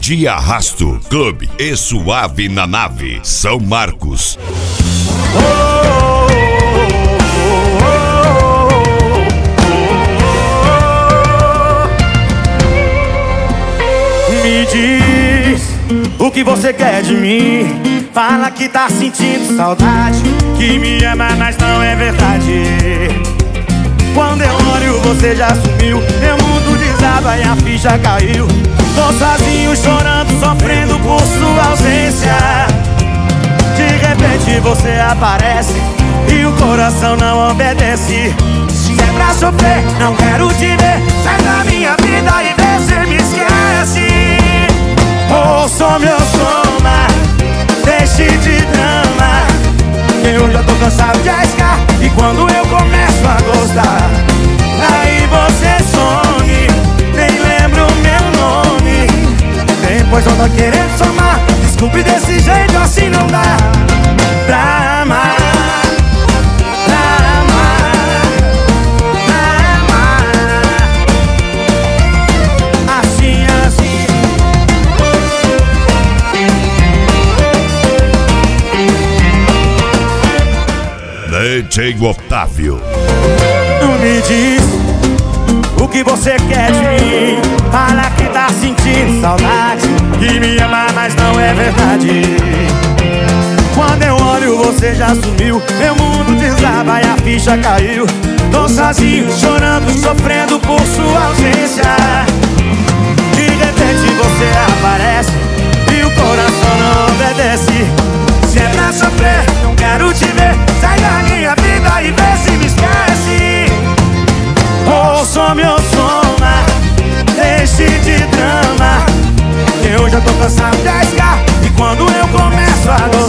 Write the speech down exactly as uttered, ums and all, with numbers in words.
De Arrasto, Clube e Suave na Nave, São Marcos. Me diz o que você quer de mim. Fala que tá sentindo saudade, que me ama, mas não é verdade. Quando eu olho você já sumiu, meu mundo desaba e a ficha caiu. Tô sozinho chorando, sofrendo por sua ausência. De repente você aparece e o coração não obedece. Se é pra sofrer, não quero te ver. Sai da minha vida e vê se me esquece. Ouça meu soma, deixe de drama. Eu já tô cansado de arriscar, e quando eu começo a gostar, aí você some, nem lembra o meu nome. Depois eu tô querendo somar. Desculpe, desse jeito assim não dá pra amar. D J Otávio. Me diz o que você quer de mim. Fala que tá sentindo saudade, que me ama, mas não é verdade. Quando eu olho você já sumiu, meu mundo desaba e a ficha caiu. Tô sozinho, chorando, sofrendo por sua ausência. De repente você aparece e o coração não obedece. Se é pra sofrer, não quero te ver. Sai da minha vida e vê se me esquece. Ouça meu soma, deixe de drama. Eu já tô cansado de arriscar, e quando eu começo a gostar,